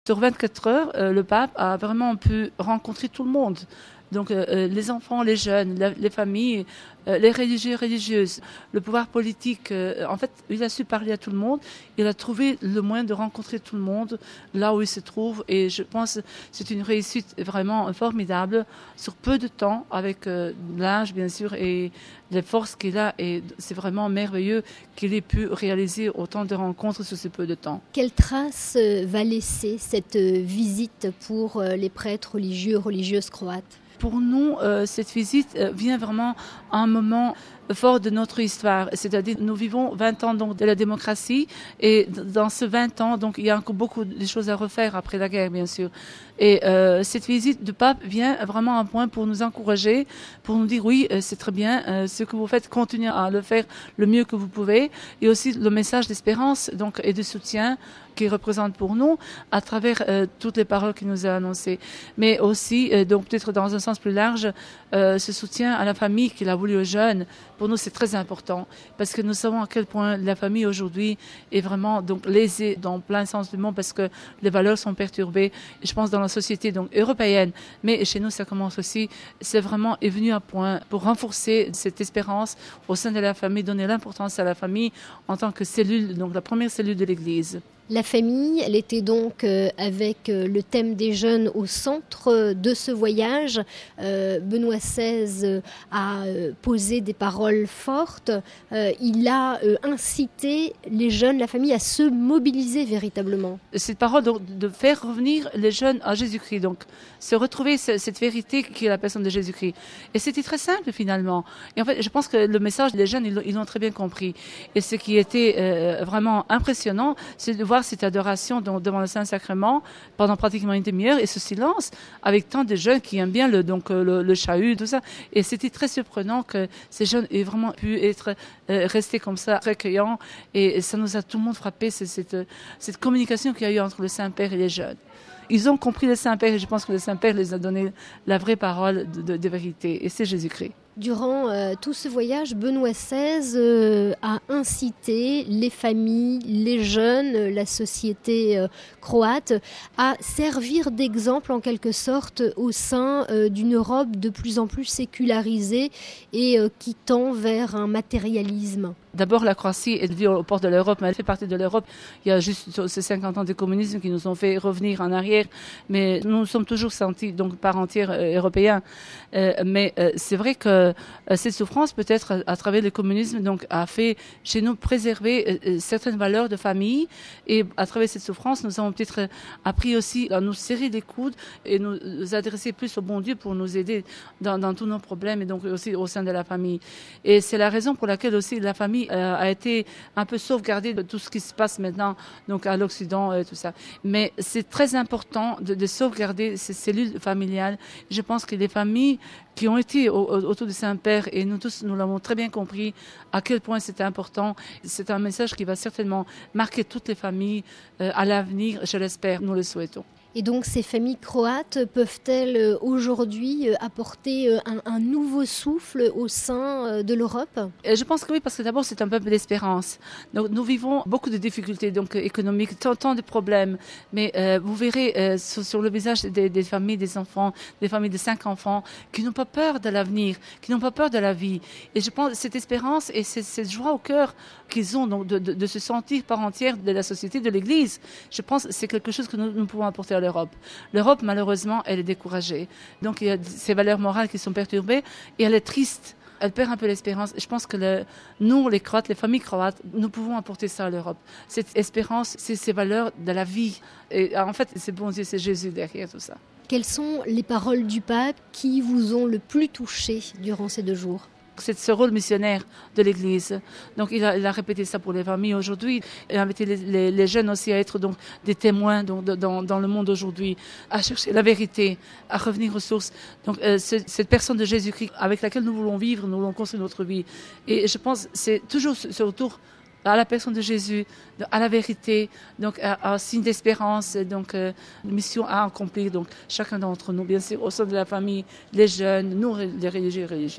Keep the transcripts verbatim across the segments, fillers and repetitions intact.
Sur vingt-quatre heures, euh, le pape a vraiment pu rencontrer tout le monde. Donc euh, les enfants, les jeunes, la, les familles, euh, les religieux, religieuses, le pouvoir politique. Euh, en fait, il a su parler à tout le monde. Il a trouvé le moyen de rencontrer tout le monde là où il se trouve. Et je pense que c'est une réussite vraiment formidable sur peu de temps, avec euh, l'âge bien sûr et les forces qu'il a. Et c'est vraiment merveilleux qu'il ait pu réaliser autant de rencontres sur ce peu de temps. Quelle trace va laisser cette visite pour les prêtres religieux, religieuses croates ? Pour nous, euh, cette visite euh, vient vraiment à un moment fort de notre histoire. C'est-à-dire, nous vivons vingt ans donc, de la démocratie et dans ce vingt ans, donc, il y a encore beaucoup de choses à refaire après la guerre, bien sûr. Et euh, cette visite du pape vient vraiment à un point pour nous encourager, pour nous dire oui, c'est très bien, euh, ce que vous faites, continuez à le faire le mieux que vous pouvez. Et aussi le message d'espérance donc, et de soutien qu'il représente pour nous à travers euh, toutes les paroles qu'il nous a annoncées. Mais aussi, euh, donc peut-être dans un sens plus large, euh, ce soutien à la famille qu'il a voulu aux jeunes. Pour nous, c'est très important parce que nous savons à quel point la famille aujourd'hui est vraiment donc lésée dans plein sens du monde parce que les valeurs sont perturbées. Je pense dans la société donc européenne, mais chez nous ça commence aussi. C'est vraiment est venu à point pour renforcer cette espérance au sein de la famille, donner l'importance à la famille en tant que cellule, donc la première cellule de l'Église. La famille, elle était donc euh, avec euh, le thème des jeunes au centre de ce voyage. Euh, Benoît seize euh, a euh, posé des paroles fortes. Euh, il a euh, incité les jeunes, la famille, à se mobiliser véritablement. Cette parole donc, de faire revenir les jeunes à Jésus-Christ, donc se retrouver ce, cette vérité qui est la personne de Jésus-Christ. Et c'était très simple finalement. Et en fait, je pense que le message des jeunes, ils, ils l'ont très bien compris. Et ce qui était euh, vraiment impressionnant, c'est de voir cette adoration donc, devant le Saint-Sacrement pendant pratiquement une demi-heure et ce silence avec tant de jeunes qui aiment bien le, donc, le, le chahut, tout ça. Et c'était très surprenant que ces jeunes aient vraiment pu être euh, restés comme ça, recueillants. Et, et ça nous a tout le monde frappé, c'est, cette, cette communication qu'il y a eu entre le Saint-Père et les jeunes. Ils ont compris le Saint-Père et je pense que le Saint-Père les a donné la vraie parole de, de, de vérité. Et c'est Jésus-Christ. Durant euh, tout ce voyage, Benoît seize euh, a incité les familles, les jeunes, la société euh, croate à servir d'exemple en quelque sorte au sein euh, d'une Europe de plus en plus sécularisée et euh, qui tend vers un matérialisme. D'abord, la Croatie est vue aux portes de l'Europe, mais elle fait partie de l'Europe. Il y a juste ces cinquante ans de communisme qui nous ont fait revenir en arrière, mais nous nous sommes toujours sentis donc part entière euh, européens. Euh, mais euh, c'est vrai que euh, cette souffrance, peut-être à, à travers le communisme, donc a fait chez nous préserver euh, certaines valeurs de famille, et à travers cette souffrance, nous avons peut-être appris aussi à nous serrer les coudes et nous adresser plus au bon Dieu pour nous aider dans, dans tous nos problèmes et donc aussi au sein de la famille. Et c'est la raison pour laquelle aussi la famille a été un peu sauvegardée de tout ce qui se passe maintenant donc à l'Occident et tout ça. Mais c'est très important de, de sauvegarder ces cellules familiales. Je pense que les familles qui ont été au, au, autour du Saint-Père, et nous tous, nous l'avons très bien compris à quel point c'était important. C'est un message qui va certainement marquer toutes les familles euh, à l'avenir, je l'espère, nous le souhaitons. Et donc ces familles croates peuvent-elles aujourd'hui apporter un, un nouveau souffle au sein de l'Europe ? Je pense que oui, parce que d'abord c'est un peuple d'espérance. Donc nous vivons beaucoup de difficultés donc économiques, tant, tant de problèmes. Mais euh, vous verrez euh, sur, sur le visage des, des familles, des enfants, des familles de cinq enfants, qui n'ont pas peur de l'avenir, qui n'ont pas peur de la vie. Et je pense que cette espérance et cette, cette joie au cœur qu'ils ont donc de, de, de se sentir part entière de la société, de l'Église, je pense que c'est quelque chose que nous, nous pouvons apporter à l'Europe. L'Europe, malheureusement, elle est découragée. Donc, il y a ces valeurs morales qui sont perturbées et elle est triste. Elle perd un peu l'espérance. Je pense que le, nous, les Croates, les familles croates, nous pouvons apporter ça à l'Europe. Cette espérance, c'est ces valeurs de la vie. Et en fait, c'est bon Dieu, c'est Jésus derrière tout ça. Quelles sont les paroles du pape qui vous ont le plus touché durant ces deux jours ? C'est ce rôle missionnaire de l'Église. Donc, il a, il a répété ça pour les familles aujourd'hui. Il a invité les, les, les jeunes aussi à être donc, des témoins donc, de, dans, dans le monde aujourd'hui, à chercher la vérité, à revenir aux sources. Donc, euh, cette personne de Jésus-Christ avec laquelle nous voulons vivre, nous voulons construire notre vie. Et je pense que c'est toujours ce retour à la personne de Jésus, à la vérité, donc à un signe d'espérance, donc euh, une mission à accomplir. Donc, chacun d'entre nous, bien sûr, au sein de la famille, les jeunes, nous, les religieux et religieuses.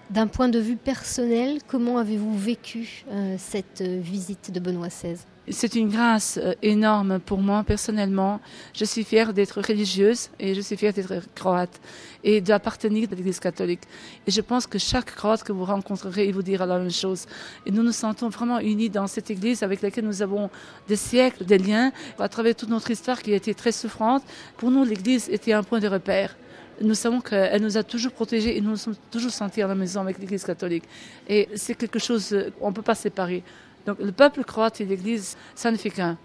D'un point de vue personnel, comment avez-vous vécu euh, cette visite de Benoît seize ? C'est une grâce énorme pour moi personnellement. Je suis fière d'être religieuse et je suis fière d'être croate et d'appartenir à l'Église catholique. Et je pense que chaque croate que vous rencontrerez, il vous dira la même chose. Et nous nous sentons vraiment unis dans cette Église avec laquelle nous avons des siècles de liens à travers toute notre histoire qui a été très souffrante. Pour nous, l'Église était un point de repère. Nous savons qu'elle nous a toujours protégés et nous nous sommes toujours sentis à la maison avec l'Église catholique. Et c'est quelque chose qu'on ne peut pas séparer. Donc le peuple croate et l'Église, ça ne fait qu'un.